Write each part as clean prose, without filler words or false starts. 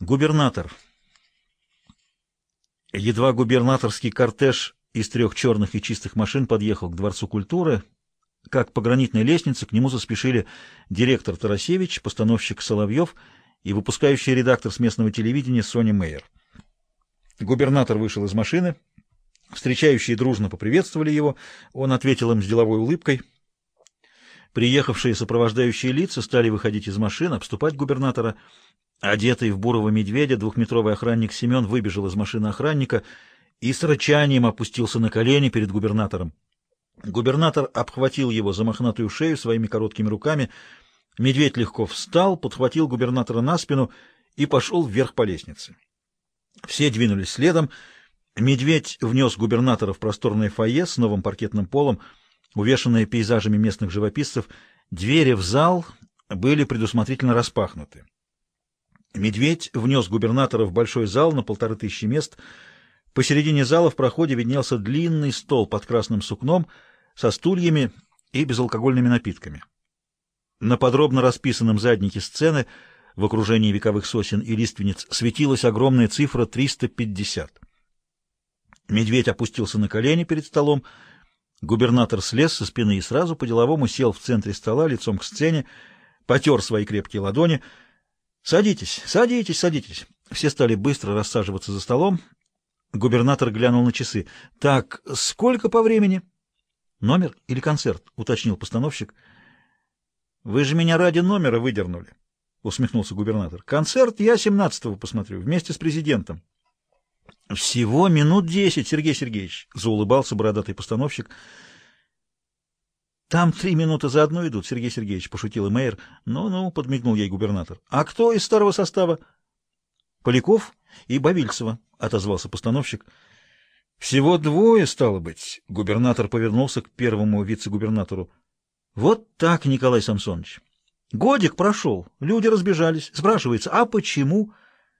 Губернатор. Едва губернаторский кортеж из 3 черных и чистых машин подъехал к Дворцу культуры, как по гранитной лестнице к нему заспешили директор Тарасевич, постановщик Соловьев и выпускающий редактор с местного телевидения Соня Мейер. Губернатор вышел из машины, встречающие дружно поприветствовали его, он ответил им с деловой улыбкой. Приехавшие сопровождающие лица стали выходить из машин, обступать губернатора. Одетый в бурого медведя 2-метровый охранник Семен выбежал из машины охранника и с рычанием опустился на колени перед губернатором. Губернатор обхватил его за мохнатую шею своими короткими руками. Медведь легко встал, подхватил губернатора на спину и пошел вверх по лестнице. Все двинулись следом. Медведь внес губернатора в просторное фойе с новым паркетным полом, увешанное пейзажами местных живописцев. Двери в зал были предусмотрительно распахнуты. Медведь внес губернатора в большой зал на 1500 мест. Посередине зала в проходе виднелся длинный стол под красным сукном со стульями и безалкогольными напитками. На подробно расписанном заднике сцены в окружении вековых сосен и лиственниц светилась огромная цифра 350. Медведь опустился на колени перед столом. Губернатор слез со спины и сразу по-деловому сел в центре стола лицом к сцене, потер свои крепкие ладони. «Садитесь, садитесь, садитесь!» Все стали быстро рассаживаться за столом. Губернатор глянул на часы. «Так, сколько по времени?» «Номер или концерт?» — уточнил постановщик. «Вы же меня ради номера выдернули», — усмехнулся губернатор. «Концерт я 17-го посмотрю, вместе с президентом». «Всего минут 10, Сергей Сергеевич», — заулыбался бородатый постановщик. «Там 3 минуты заодно идут, Сергей Сергеевич», — пошутила Мейер. «Ну-ну», — подмигнул ей губернатор. «А кто из старого состава?» «Поляков и Бавильцева», — отозвался постановщик. «Всего 2, стало быть», — губернатор повернулся к первому вице-губернатору. «Вот так, Николай Самсонович. Годик прошел, люди разбежались. Спрашивается, а почему?»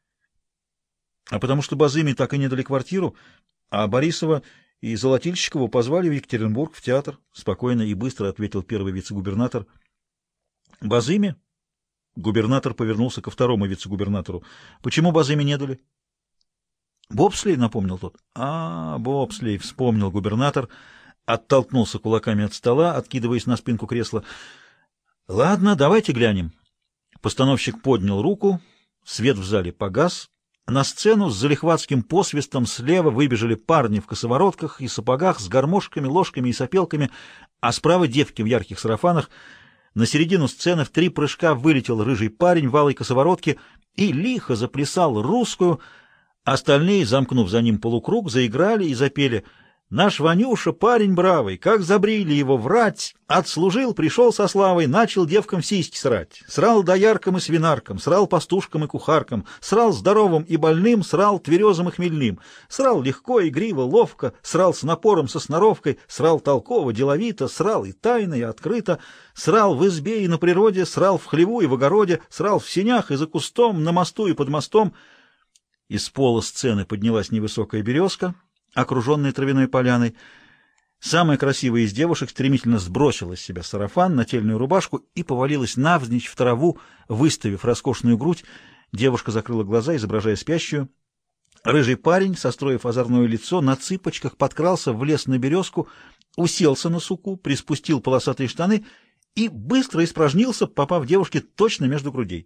«А потому что Базыми так и не дали квартиру, а Борисова и Золотильщикову позвали в Екатеринбург в театр», — спокойно и быстро ответил первый вице-губернатор. «Базыми?» Губернатор повернулся ко второму вице-губернатору. «Почему Базыми не дали?» «Бобслей», — напомнил тот. Бобслей», — вспомнил губернатор, оттолкнулся кулаками от стола, откидываясь на спинку кресла. «Ладно, давайте глянем». Постановщик поднял руку, свет в зале погас. На сцену с залихватским посвистом слева выбежали парни в косоворотках и сапогах с гармошками, ложками и сопелками, а справа девки в ярких сарафанах. На середину сцены в 3 прыжка вылетел рыжий парень в алой косоворотке и лихо заплясал русскую. Остальные, замкнув за ним полукруг, заиграли и запели: «Наш Ванюша, парень бравый, как забрили его врать, отслужил, пришел со славой, начал девкам в сиськи срать. Срал дояркам и свинаркам, срал пастушкам и кухаркам, срал здоровым и больным, срал тверезым и хмельным, срал легко, игриво, ловко, срал с напором, со сноровкой, срал толково, деловито, срал и тайно, и открыто, срал в избе и на природе, срал в хлеву и в огороде, срал в сенях и за кустом, на мосту и под мостом». Из пола сцены поднялась невысокая березка, окруженная травяной поляной. Самая красивая из девушек стремительно сбросила с себя сарафан, нательную рубашку и повалилась навзничь в траву, выставив роскошную грудь. Девушка закрыла глаза, изображая спящую. Рыжий парень, состроив озорное лицо, на цыпочках подкрался, влез на березку, уселся на суку, приспустил полосатые штаны и быстро испражнился, попав девушке точно между грудей.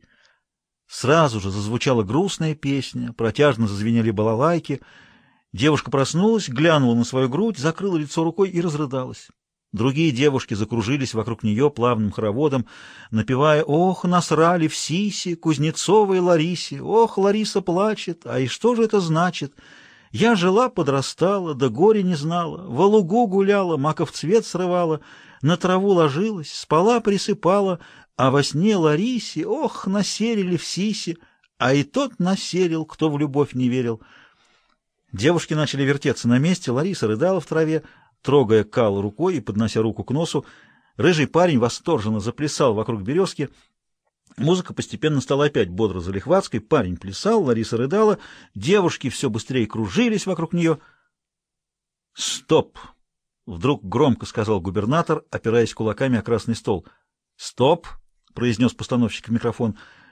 Сразу же зазвучала грустная песня, протяжно зазвенели балалайки. Девушка проснулась, глянула на свою грудь, закрыла лицо рукой и разрыдалась. Другие девушки закружились вокруг нее плавным хороводом, напевая: «Ох, насрали в сиси, Кузнецовой Ларисе! Ох, Лариса плачет! А и что же это значит? Я жила, подрастала, да горе не знала, во лугу гуляла, маков цвет срывала, на траву ложилась, спала, присыпала, а во сне Ларисе, ох, насерили в сиси, а и тот насерил, кто в любовь не верил». Девушки начали вертеться на месте, Лариса рыдала в траве, трогая кал рукой и поднося руку к носу. Рыжий парень восторженно заплясал вокруг березки. Музыка постепенно стала опять бодро залихватской, парень плясал, Лариса рыдала, девушки все быстрее кружились вокруг нее. «Стоп!» — вдруг громко сказал губернатор, опираясь кулаками о красный стол. «Стоп!» — произнес постановщик в микрофон.